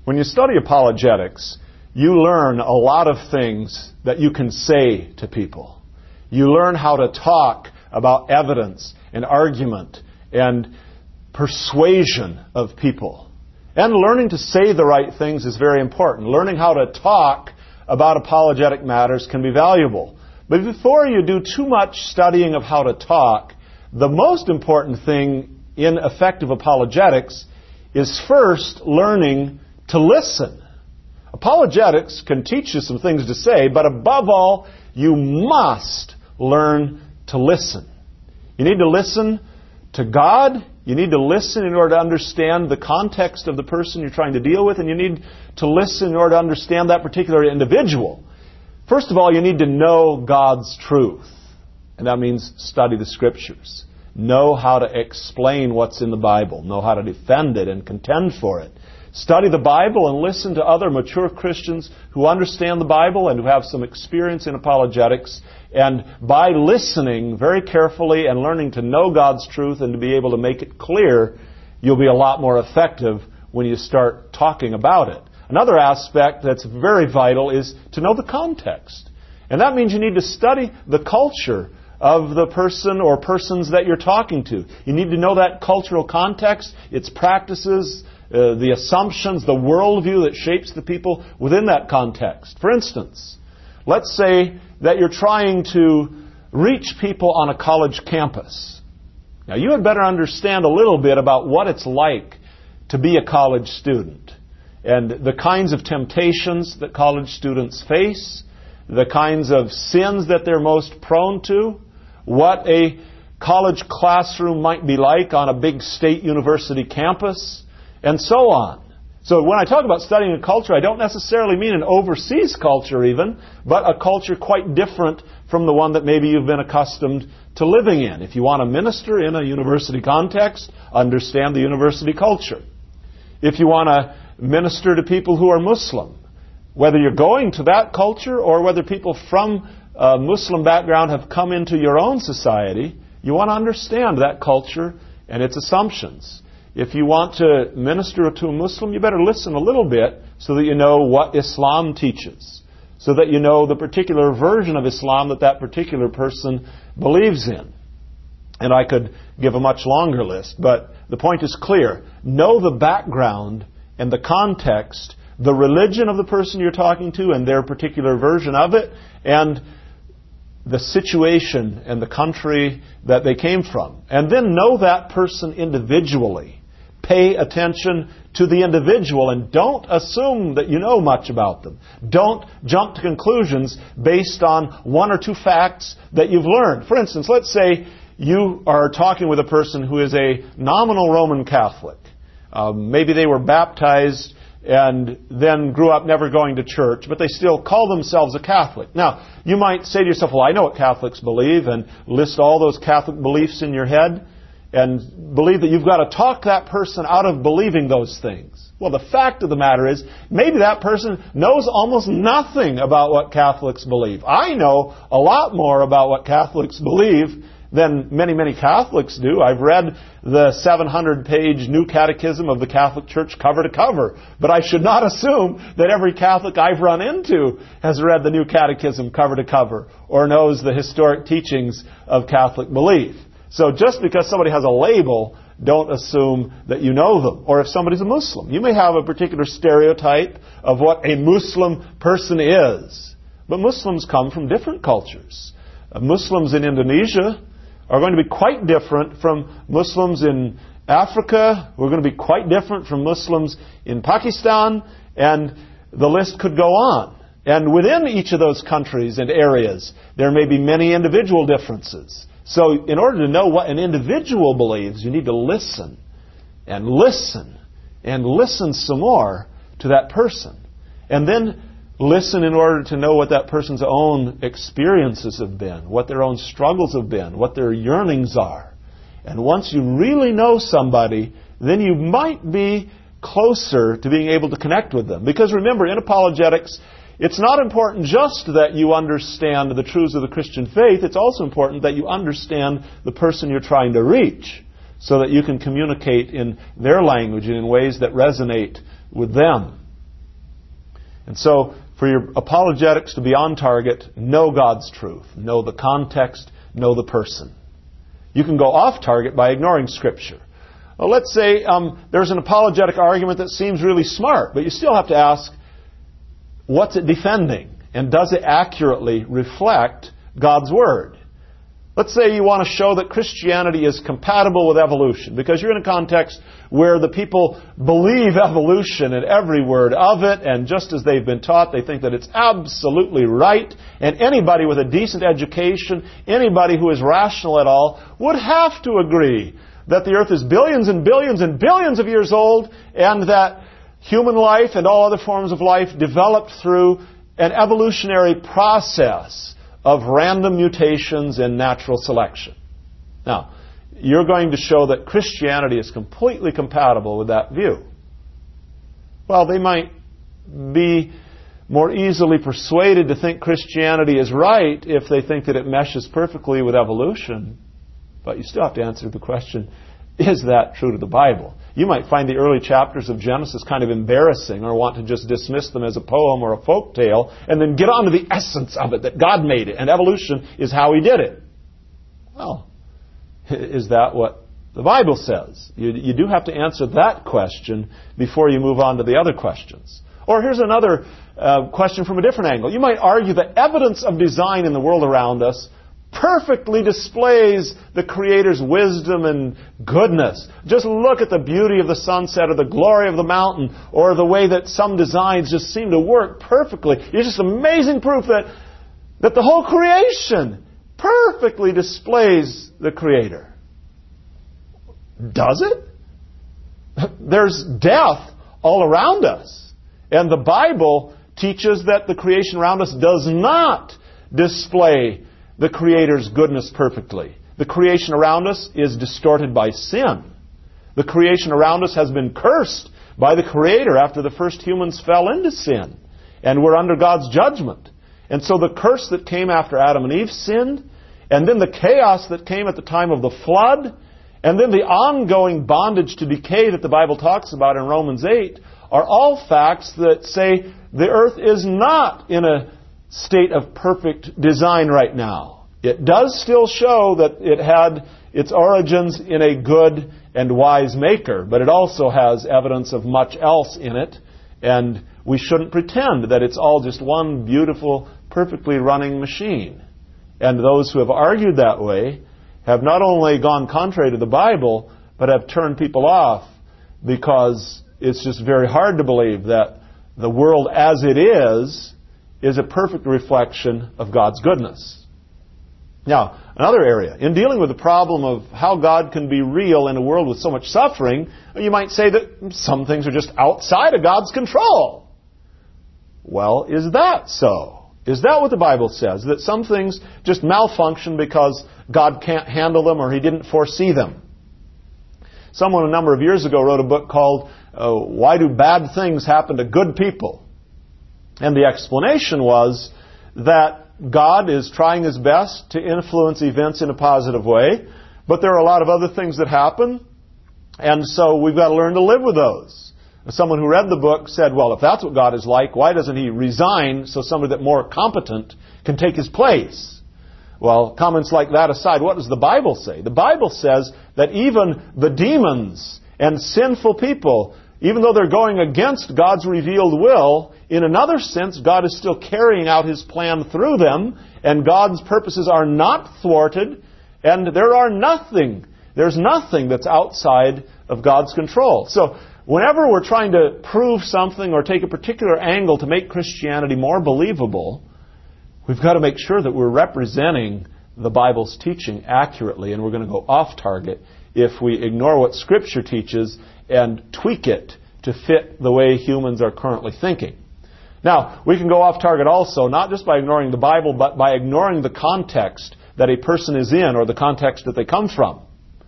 When you study apologetics, you learn a lot of things that you can say to people. You learn how to talk about evidence and argument and persuasion of people. And learning to say the right things is very important. Learning how to talk about apologetic matters can be valuable. But before you do too much studying of how to talk, the most important thing in effective apologetics is first learning to listen. Apologetics can teach you some things to say, but above all, you must learn to listen. You need to listen to God. You need to listen in order to understand the context of the person you're trying to deal with, and you need to listen in order to understand that particular individual. First of all, you need to know God's truth, and that means study the Scriptures. Know how to explain what's in the Bible. Know how to defend it and contend for it. Study the Bible and listen to other mature Christians who understand the Bible and who have some experience in apologetics. And by listening very carefully and learning to know God's truth and to be able to make it clear, you'll be a lot more effective when you start talking about it. Another aspect that's very vital is to know the context. And that means you need to study the culture of the person or persons that you're talking to. You need to know that cultural context, its practices, the assumptions, the worldview that shapes the people within that context. For instance, let's say that you're trying to reach people on a college campus. Now, you had better understand a little bit about what it's like to be a college student and the kinds of temptations that college students face, the kinds of sins that they're most prone to, what a college classroom might be like on a big state university campus, and so on. So when I talk about studying a culture, I don't necessarily mean an overseas culture even, but a culture quite different from the one that maybe you've been accustomed to living in. If you want to minister in a university context, understand the university culture. If you want to minister to people who are Muslim, whether you're going to that culture or whether people from a Muslim background have come into your own society, you want to understand that culture and its assumptions. If you want to minister to a Muslim, you better listen a little bit so that you know what Islam teaches, so that you know the particular version of Islam that that particular person believes in. And I could give a much longer list, but the point is clear. Know the background and the context, the religion of the person you're talking to and their particular version of it, and the situation and the country that they came from. And then know that person individually. Pay attention to the individual and don't assume that you know much about them. Don't jump to conclusions based on one or two facts that you've learned. For instance, let's say you are talking with a person who is a nominal Roman Catholic. Maybe they were baptized and then grew up never going to church, but they still call themselves a Catholic. Now, you might say to yourself, well, I know what Catholics believe, and list all those Catholic beliefs in your head, and believe that you've got to talk that person out of believing those things. Well, the fact of the matter is, maybe that person knows almost nothing about what Catholics believe. I know a lot more about what Catholics believe than many, many Catholics do. I've read the 700-page New Catechism of the Catholic Church cover to cover. But I should not assume that every Catholic I've run into has read the New Catechism cover to cover or knows the historic teachings of Catholic belief. So just because somebody has a label, don't assume that you know them. Or if somebody's a Muslim, you may have a particular stereotype of what a Muslim person is. But Muslims come from different cultures. Muslims in Indonesia are going to be quite different from Muslims in Africa. We're going to be quite different from Muslims in Pakistan. And the list could go on. And within each of those countries and areas, there may be many individual differences. So in order to know what an individual believes, you need to listen and listen and listen some more to that person. And then listen in order to know what that person's own experiences have been, what their own struggles have been, what their yearnings are. And once you really know somebody, then you might be closer to being able to connect with them. Because remember, in apologetics, it's not important just that you understand the truths of the Christian faith. It's also important that you understand the person you're trying to reach so that you can communicate in their language and in ways that resonate with them. And so, for your apologetics to be on target, know God's truth. Know the context. Know the person. You can go off target by ignoring Scripture. Well, let's say there's an apologetic argument that seems really smart, but you still have to ask, what's it defending? And does it accurately reflect God's Word? Let's say you want to show that Christianity is compatible with evolution, because you're in a context where the people believe evolution and every word of it, and just as they've been taught, they think that it's absolutely right, and anybody with a decent education, anybody who is rational at all, would have to agree that the earth is billions and billions and billions of years old, and that human life and all other forms of life developed through an evolutionary process of random mutations and natural selection. Now, you're going to show that Christianity is completely compatible with that view. Well, they might be more easily persuaded to think Christianity is right if they think that it meshes perfectly with evolution. But you still have to answer the question, is that true to the Bible? You might find the early chapters of Genesis kind of embarrassing, or want to just dismiss them as a poem or a folk tale, and then get on to the essence of it, that God made it, and evolution is how He did it. Well, is that what the Bible says? You do have to answer that question before you move on to the other questions. Or here's another question from a different angle. You might argue that evidence of design in the world around us perfectly displays the Creator's wisdom and goodness. Just look at the beauty of the sunset, or the glory of the mountain, or the way that some designs just seem to work perfectly. It's just amazing proof that the whole creation perfectly displays the Creator. Does it? There's death all around us. And the Bible teaches that the creation around us does not display the Creator's goodness perfectly. The creation around us is distorted by sin. The creation around us has been cursed by the Creator after the first humans fell into sin. And we're under God's judgment. And so the curse that came after Adam and Eve sinned, and then the chaos that came at the time of the flood, and then the ongoing bondage to decay that the Bible talks about in Romans 8, are all facts that say the earth is not in a state of perfect design right now. It does still show that it had its origins in a good and wise maker, but it also has evidence of much else in it, and we shouldn't pretend that it's all just one beautiful, perfectly running machine. And those who have argued that way have not only gone contrary to the Bible, but have turned people off, because it's just very hard to believe that the world as it is a perfect reflection of God's goodness. Now, another area, in dealing with the problem of how God can be real in a world with so much suffering, you might say that some things are just outside of God's control. Well, is that so? Is that what the Bible says? That some things just malfunction because God can't handle them or He didn't foresee them? Someone a number of years ago wrote a book called Why Do Bad Things Happen to Good People? And the explanation was that God is trying His best to influence events in a positive way, but there are a lot of other things that happen, and so we've got to learn to live with those. Someone who read the book said, well, if that's what God is like, why doesn't He resign so somebody that's more competent can take His place? Well, comments like that aside, what does the Bible say? The Bible says that even the demons and sinful people, even though they're going against God's revealed will, in another sense, God is still carrying out His plan through them, and God's purposes are not thwarted, and there's nothing that's outside of God's control. So, whenever we're trying to prove something or take a particular angle to make Christianity more believable, we've got to make sure that we're representing the Bible's teaching accurately, and we're going to go off target if we ignore what Scripture teaches and tweak it to fit the way humans are currently thinking. Now, we can go off target also, not just by ignoring the Bible, but by ignoring the context that a person is in, or the context that they come from.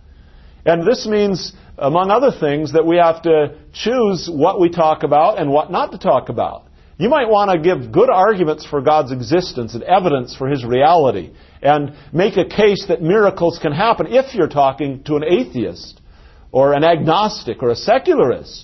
And this means, among other things, that we have to choose what we talk about and what not to talk about. You might want to give good arguments for God's existence and evidence for His reality, and make a case that miracles can happen if you're talking to an atheist or an agnostic or a secularist.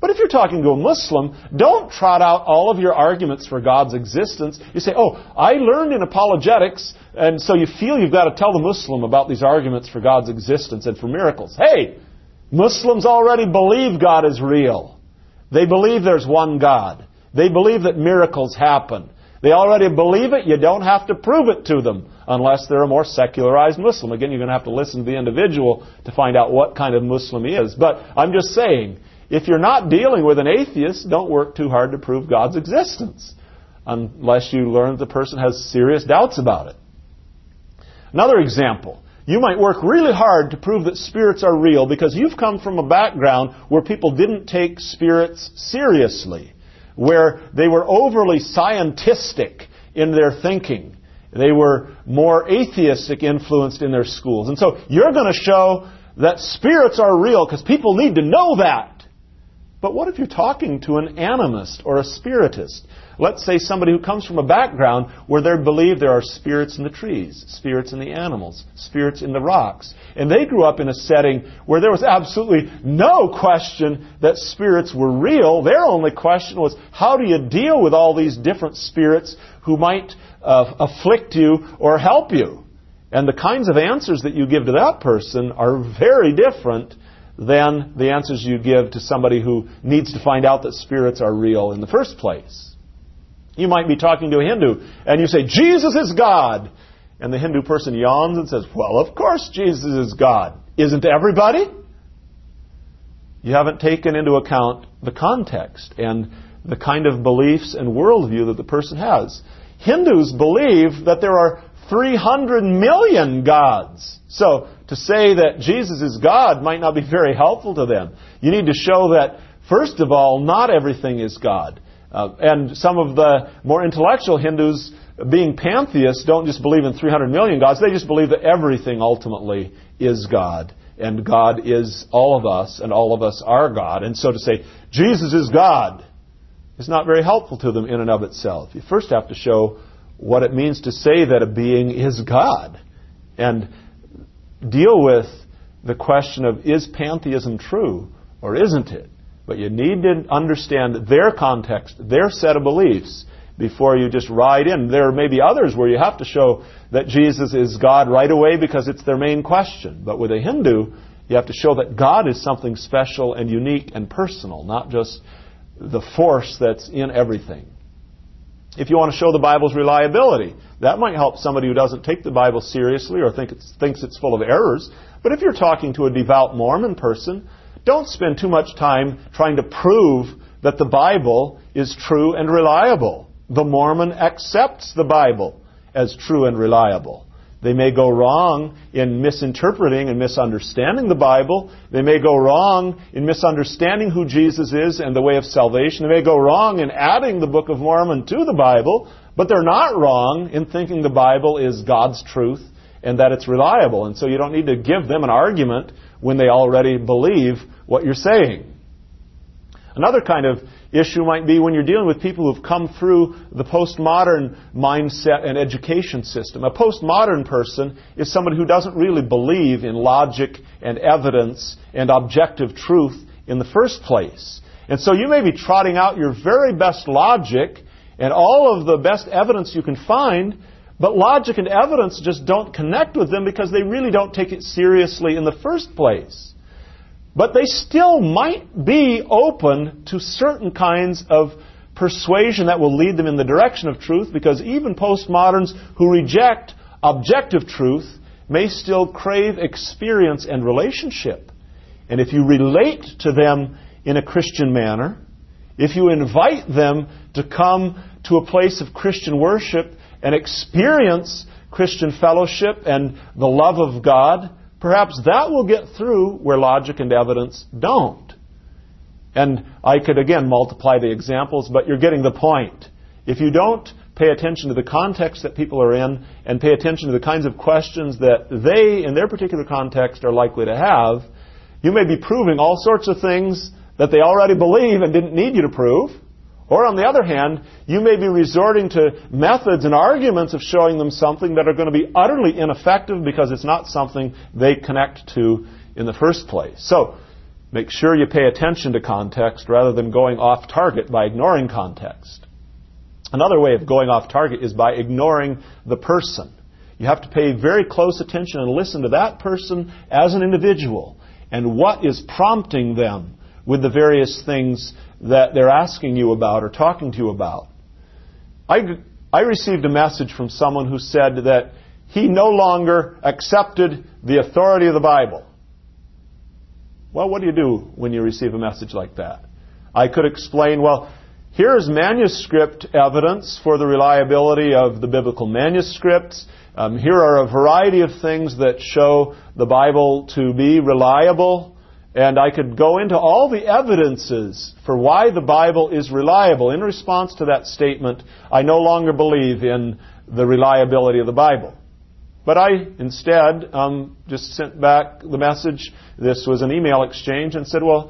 But if you're talking to a Muslim, don't trot out all of your arguments for God's existence. You say, oh, I learned in apologetics, and so you feel you've got to tell the Muslim about these arguments for God's existence and for miracles. Hey, Muslims already believe God is real. They believe there's one God. They believe that miracles happen. They already believe it. You don't have to prove it to them unless they're a more secularized Muslim. Again, you're going to have to listen to the individual to find out what kind of Muslim he is. But I'm just saying, if you're not dealing with an atheist, don't work too hard to prove God's existence unless you learn the person has serious doubts about it. Another example. You might work really hard to prove that spirits are real because you've come from a background where people didn't take spirits seriously, where they were overly scientistic in their thinking. They were more atheistic influenced in their schools. And so you're going to show that spirits are real because people need to know that. But what if you're talking to an animist or a spiritist? Let's say somebody who comes from a background where they believe there are spirits in the trees, spirits in the animals, spirits in the rocks. And they grew up in a setting where there was absolutely no question that spirits were real. Their only question was, how do you deal with all these different spirits who might afflict you or help you? And the kinds of answers that you give to that person are very different than the answers you give to somebody who needs to find out that spirits are real in the first place. You might be talking to a Hindu and you say, Jesus is God. And the Hindu person yawns and says, well, of course Jesus is God. Isn't everybody? You haven't taken into account the context and the kind of beliefs and worldview that the person has. Hindus believe that there are 300 million gods. So to say that Jesus is God might not be very helpful to them. You need to show that, first of all, not everything is God. And some of the more intellectual Hindus, being pantheists, don't just believe in 300 million gods. They just believe that everything ultimately is God. And God is all of us, and all of us are God. And so to say, Jesus is God, is not very helpful to them in and of itself. You first have to show what it means to say that a being is God. And deal with the question of, is pantheism true or isn't it? But you need to understand their context, their set of beliefs, before you just ride in. There may be others where you have to show that Jesus is God right away because it's their main question. But with a Hindu, you have to show that God is something special and unique and personal, not just the force that's in everything. If you want to show the Bible's reliability, that might help somebody who doesn't take the Bible seriously or thinks it's full of errors. But if you're talking to a devout Mormon person, don't spend too much time trying to prove that the Bible is true and reliable. The Mormon accepts the Bible as true and reliable. They may go wrong in misinterpreting and misunderstanding the Bible. They may go wrong in misunderstanding who Jesus is and the way of salvation. They may go wrong in adding the Book of Mormon to the Bible, but they're not wrong in thinking the Bible is God's truth and that it's reliable. And so you don't need to give them an argument when they already believe what you're saying. Another kind of issue might be when you're dealing with people who've come through the postmodern mindset and education system. A postmodern person is somebody who doesn't really believe in logic and evidence and objective truth in the first place. And so you may be trotting out your very best logic and all of the best evidence you can find, but logic and evidence just don't connect with them because they really don't take it seriously in the first place. But they still might be open to certain kinds of persuasion that will lead them in the direction of truth, because even postmoderns who reject objective truth may still crave experience and relationship. And if you relate to them in a Christian manner, if you invite them to come to a place of Christian worship and experience Christian fellowship and the love of God, perhaps that will get through where logic and evidence don't. And I could again multiply the examples, but you're getting the point. If you don't pay attention to the context that people are in and pay attention to the kinds of questions that they, in their particular context, are likely to have, you may be proving all sorts of things that they already believe and didn't need you to prove. Or on the other hand, you may be resorting to methods and arguments of showing them something that are going to be utterly ineffective because it's not something they connect to in the first place. So, Make sure you pay attention to context rather than going off target by ignoring context. Another way of going off target is by ignoring the person. You have to pay very close attention and listen to that person as an individual and what is prompting them with the various things that they're asking you about or talking to you about. I received a message from someone who said that he no longer accepted the authority of the Bible. Well, what do you do when you receive a message like that? I could explain, well, here's manuscript evidence for the reliability of the biblical manuscripts. Here are a variety of things that show the Bible to be reliable. And I could go into all the evidences for why the Bible is reliable. In response to that statement, I no longer believe in the reliability of the Bible. But I instead just sent back the message. This was an email exchange, and said, well,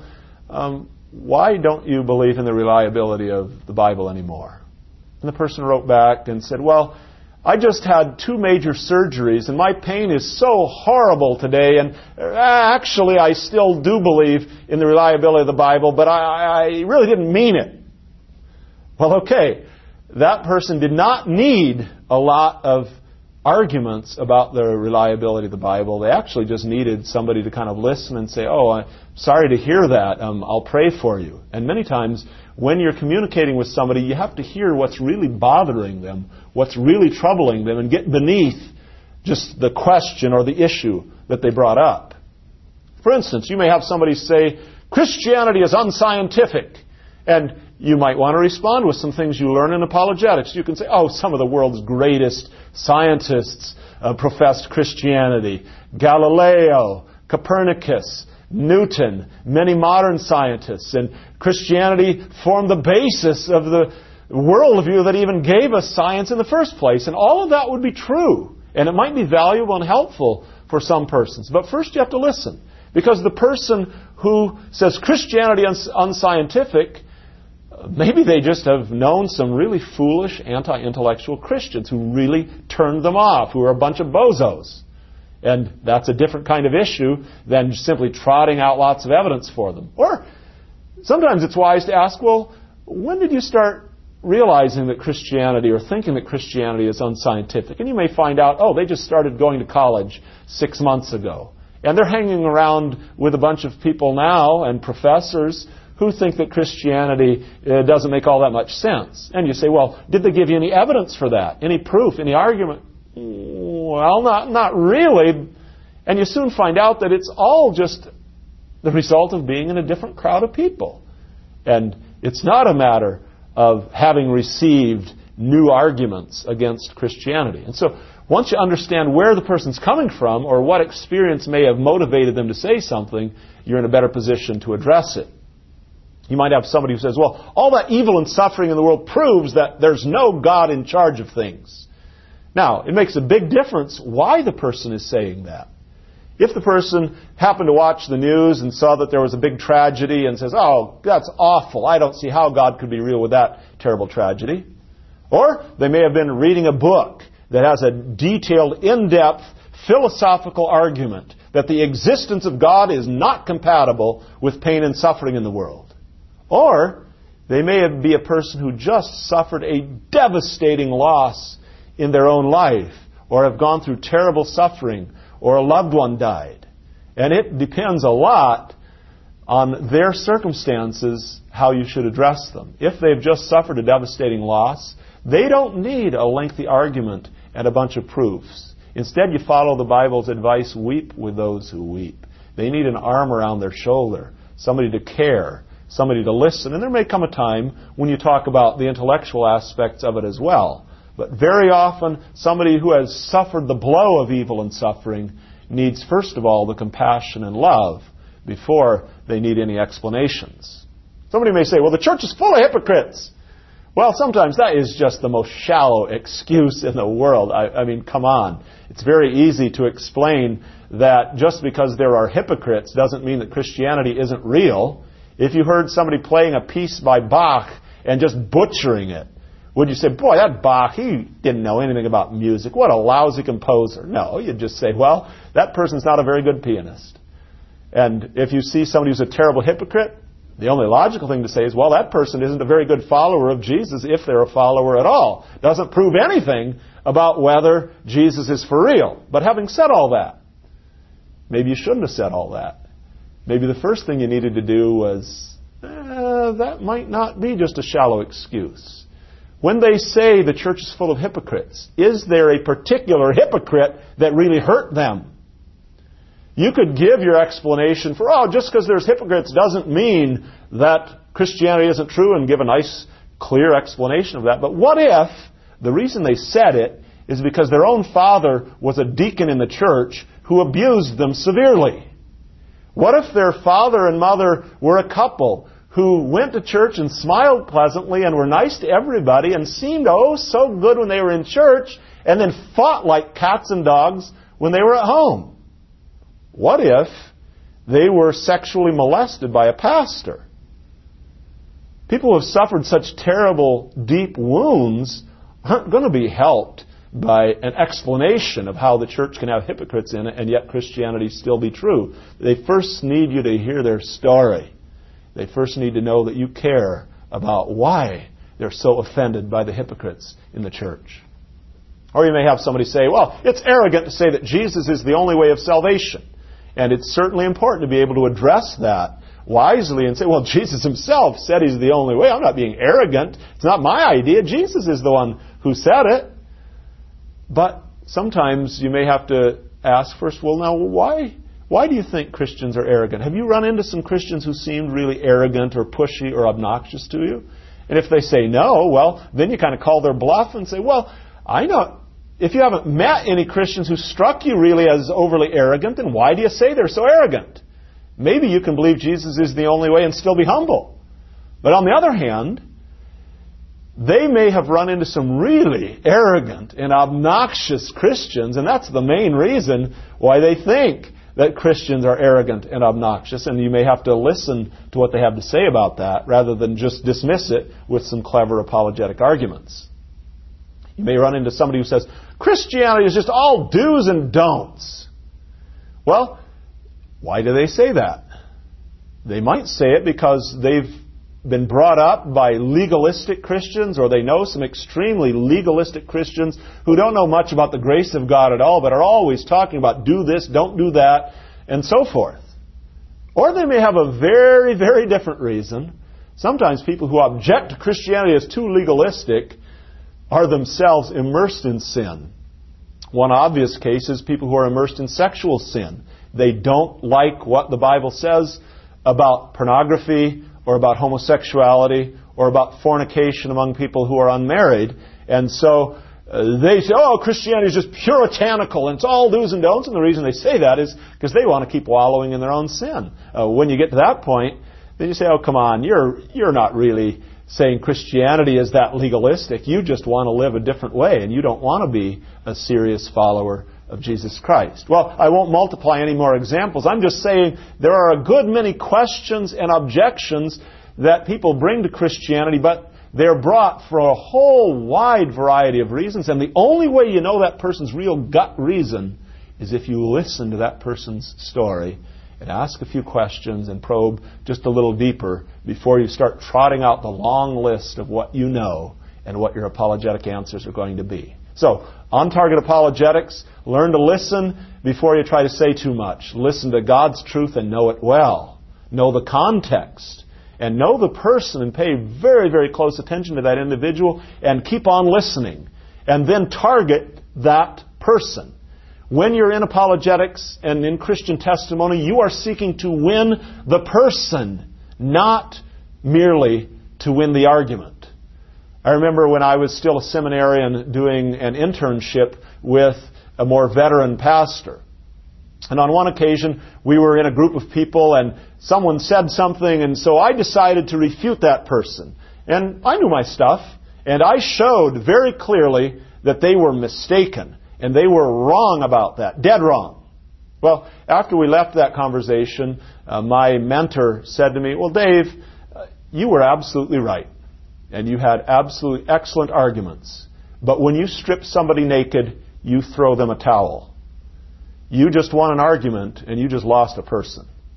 why don't you believe in the reliability of the Bible anymore? And the person wrote back and said, well, I just had 2 major surgeries, and my pain is so horrible today, and actually I still do believe in the reliability of the Bible, but I really didn't mean it. Well, okay, that person did not need a lot of arguments about the reliability of the Bible. They actually just needed somebody to kind of listen and say, oh, I'm sorry to hear that. I'll pray for you. And many times when you're communicating with somebody, you have to hear what's really bothering them, what's really troubling them, and get beneath just the question or the issue that they brought up. For instance, you may have somebody say, Christianity is unscientific. And you might want to respond with some things you learn in apologetics. You can say, oh, some of the world's greatest scientists professed Christianity. Galileo, Copernicus, Newton, many modern scientists. And Christianity formed the basis of the worldview that even gave us science in the first place. And all of that would be true. And it might be valuable and helpful for some persons. But first you have to listen. Because the person who says Christianity is unscientific, maybe they just have known some really foolish anti-intellectual Christians who really turned them off, who are a bunch of bozos. And that's a different kind of issue than simply trotting out lots of evidence for them. Or sometimes it's wise to ask, well, when did you start realizing that Christianity or thinking that Christianity is unscientific? And you may find out, oh, they just started going to college 6 months ago. And they're hanging around with a bunch of people now and professors who think that Christianity doesn't make all that much sense. And you say, well, did they give you any evidence for that? Any proof? Any argument? Well, not really. And you soon find out that it's all just the result of being in a different crowd of people. And it's not a matter of having received new arguments against Christianity. And so once you understand where the person's coming from or what experience may have motivated them to say something, you're in a better position to address it. You might have somebody who says, well, all that evil and suffering in the world proves that there's no God in charge of things. Now, it makes a big difference why the person is saying that. If the person happened to watch the news and saw that there was a big tragedy and says, oh, that's awful, I don't see how God could be real with that terrible tragedy. Or they may have been reading a book that has a detailed, in-depth, philosophical argument that the existence of God is not compatible with pain and suffering in the world. Or they may be a person who just suffered a devastating loss in their own life, or have gone through terrible suffering, or a loved one died. And it depends a lot on their circumstances how you should address them. If they've just suffered a devastating loss, they don't need a lengthy argument and a bunch of proofs. Instead, you follow the Bible's advice, weep with those who weep. They need an arm around their shoulder, somebody to care, somebody to listen. And there may come a time when you talk about the intellectual aspects of it as well. But very often, somebody who has suffered the blow of evil and suffering needs, first of all, the compassion and love before they need any explanations. Somebody may say, well, the church is full of hypocrites. Well, sometimes that is just the most shallow excuse in the world. I mean, come on. It's very easy to explain that just because there are hypocrites doesn't mean that Christianity isn't real. If you heard somebody playing a piece by Bach and just butchering it, would you say, boy, that Bach, he didn't know anything about music. What a lousy composer. No, you'd just say, well, that person's not a very good pianist. And if you see somebody who's a terrible hypocrite, the only logical thing to say is, well, that person isn't a very good follower of Jesus if they're a follower at all. Doesn't prove anything about whether Jesus is for real. But having said all that, maybe you shouldn't have said all that. Maybe the first thing you needed to do was, that might not be just a shallow excuse. When they say the church is full of hypocrites, is there a particular hypocrite that really hurt them? You could give your explanation for, just because there's hypocrites doesn't mean that Christianity isn't true, and give a nice, clear explanation of that. But what if the reason they said it is because their own father was a deacon in the church who abused them severely? What if their father and mother were a couple who went to church and smiled pleasantly and were nice to everybody and seemed so good when they were in church, and then fought like cats and dogs when they were at home? What if they were sexually molested by a pastor? People who have suffered such terrible, deep wounds aren't going to be helped by an explanation of how the church can have hypocrites in it and yet Christianity still be true. They first need you to hear their story. They first need to know that you care about why they're so offended by the hypocrites in the church. Or you may have somebody say, well, it's arrogant to say that Jesus is the only way of salvation. And it's certainly important to be able to address that wisely and say, well, Jesus himself said he's the only way. I'm not being arrogant. It's not my idea. Jesus is the one who said it. But sometimes you may have to ask first, well, now, why do you think Christians are arrogant? Have you run into some Christians who seemed really arrogant or pushy or obnoxious to you? And if they say no, well, then you kind of call their bluff and say, well, I know. If you haven't met any Christians who struck you really as overly arrogant, then why do you say they're so arrogant? Maybe you can believe Jesus is the only way and still be humble. But on the other hand, they may have run into some really arrogant and obnoxious Christians, and that's the main reason why they think that Christians are arrogant and obnoxious, and you may have to listen to what they have to say about that rather than just dismiss it with some clever apologetic arguments. You may run into somebody who says, Christianity is just all do's and don'ts. Well, why do they say that? They might say it because they've been brought up by legalistic Christians, or they know some extremely legalistic Christians who don't know much about the grace of God at all, but are always talking about do this, don't do that, and so forth. Or they may have a very, very different reason. Sometimes people who object to Christianity as too legalistic are themselves immersed in sin. One obvious case is people who are immersed in sexual sin. They don't like what the Bible says about pornography or about homosexuality or about fornication among people who are unmarried. And so they say, Christianity is just puritanical and it's all do's and don'ts. And the reason they say that is because they want to keep wallowing in their own sin. When you get to that point, then you say, come on, you're not really saying Christianity is that legalistic. You just want to live a different way, and you don't want to be a serious follower of Jesus Christ. Well, I won't multiply any more examples. I'm just saying there are a good many questions and objections that people bring to Christianity, but they're brought for a whole wide variety of reasons, and the only way you know that person's real gut reason is if you listen to that person's story and ask a few questions and probe just a little deeper before you start trotting out the long list of what you know and what your apologetic answers are going to be. So, on-target apologetics, learn to listen before you try to say too much. Listen to God's truth and know it well. Know the context and know the person and pay very, very close attention to that individual and keep on listening. And then target that person. When you're in apologetics and in Christian testimony, you are seeking to win the person, not merely to win the argument. I remember when I was still a seminarian doing an internship with a more veteran pastor. And on one occasion, we were in a group of people and someone said something, and so I decided to refute that person. And I knew my stuff, and I showed very clearly that they were mistaken. And they were wrong about that. Dead wrong. Well, after we left that conversation, my mentor said to me, well, Dave, you were absolutely right. And you had absolutely excellent arguments. But when you strip somebody naked, you throw them a towel. You just won an argument and you just lost a person.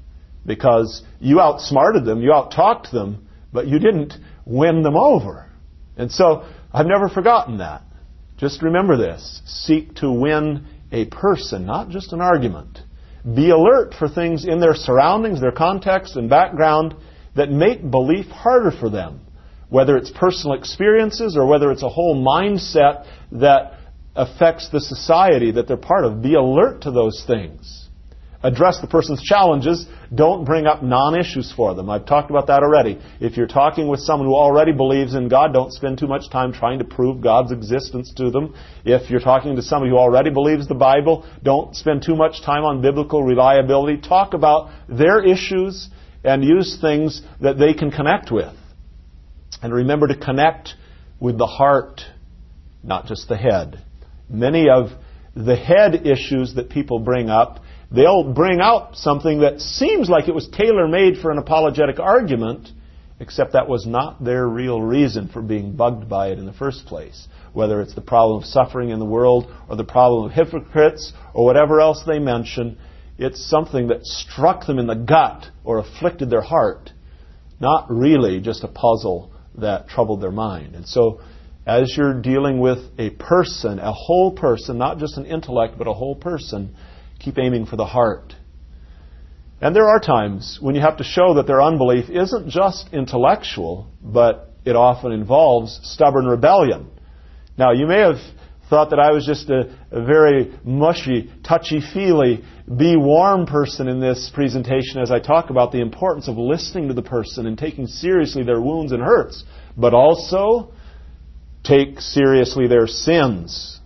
because you outsmarted them, you outtalked them, but you didn't win them over. And so I've never forgotten that. Just remember this. Seek to win a person, not just an argument. Be alert for things in their surroundings, their context and background that make belief harder for them. Whether it's personal experiences or whether it's a whole mindset that affects the society that they're part of. Be alert to those things. Address the person's challenges. Don't bring up non-issues for them. I've talked about that already. If you're talking with someone who already believes in God, don't spend too much time trying to prove God's existence to them. If you're talking to somebody who already believes the Bible, don't spend too much time on biblical reliability. Talk about their issues and use things that they can connect with. And remember to connect with the heart, not just the head. Many of the head issues that people bring up, they'll bring out something that seems like it was tailor-made for an apologetic argument, except that was not their real reason for being bugged by it in the first place. Whether it's the problem of suffering in the world or the problem of hypocrites or whatever else they mention, it's something that struck them in the gut or afflicted their heart, not really just a puzzle that troubled their mind. And so, as you're dealing with a person, a whole person, not just an intellect, but a whole person, keep aiming for the heart. And there are times when you have to show that their unbelief isn't just intellectual, but it often involves stubborn rebellion. Now, you may have thought that I was just a very mushy, touchy-feely, be warm person in this presentation as I talk about the importance of listening to the person and taking seriously their wounds and hurts, but also take seriously their sins.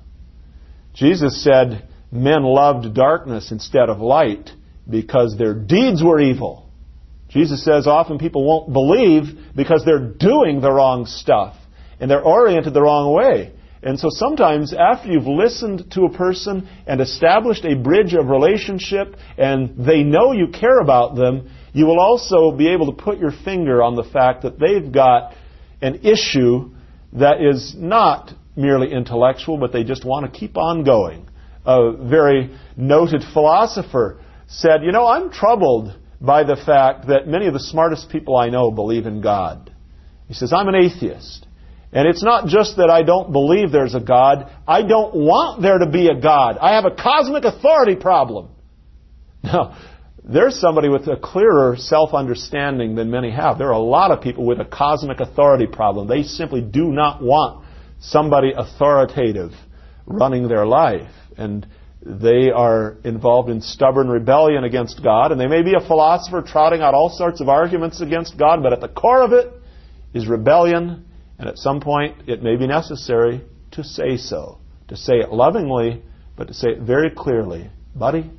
Jesus said men loved darkness instead of light because their deeds were evil. Jesus says often people won't believe because they're doing the wrong stuff and they're oriented the wrong way. And so sometimes after you've listened to a person and established a bridge of relationship and they know you care about them, you will also be able to put your finger on the fact that they've got an issue that is not merely intellectual, but they just want to keep on going. A very noted philosopher said, I'm troubled by the fact that many of the smartest people I know believe in God. He says, I'm an atheist. And it's not just that I don't believe there's a God. I don't want there to be a God. I have a cosmic authority problem. Now, there's somebody with a clearer self-understanding than many have. There are a lot of people with a cosmic authority problem. They simply do not want somebody authoritative running their life. And they are involved in stubborn rebellion against God. And they may be a philosopher trotting out all sorts of arguments against God, but at the core of it is rebellion. And at some point, it may be necessary to say so. To say it lovingly, but to say it very clearly. Buddy,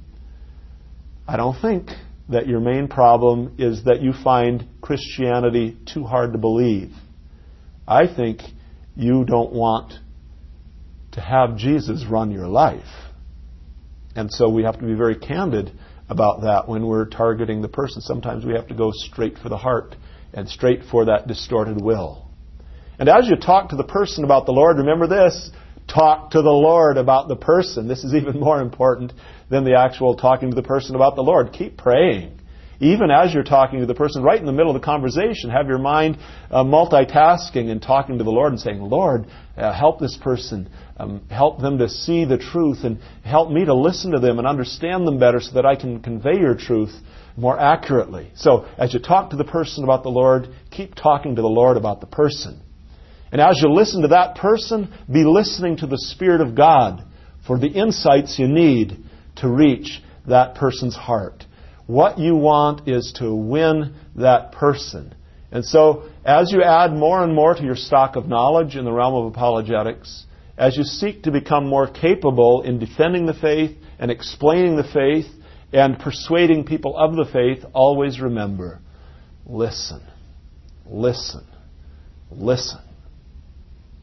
I don't think that your main problem is that you find Christianity too hard to believe. I think you don't want to have Jesus run your life. And so we have to be very candid about that when we're targeting the person. Sometimes we have to go straight for the heart and straight for that distorted will. And as you talk to the person about the Lord, remember this, talk to the Lord about the person. This is even more important than the actual talking to the person about the Lord. Keep praying. Even as you're talking to the person, right in the middle of the conversation, have your mind multitasking and talking to the Lord and saying, Lord, help this person. Help them to see the truth and help me to listen to them and understand them better so that I can convey your truth more accurately. So as you talk to the person about the Lord, keep talking to the Lord about the person. And as you listen to that person, be listening to the Spirit of God for the insights you need to reach that person's heart. What you want is to win that person. And so, as you add more and more to your stock of knowledge in the realm of apologetics, as you seek to become more capable in defending the faith and explaining the faith and persuading people of the faith, always remember, listen, listen, listen.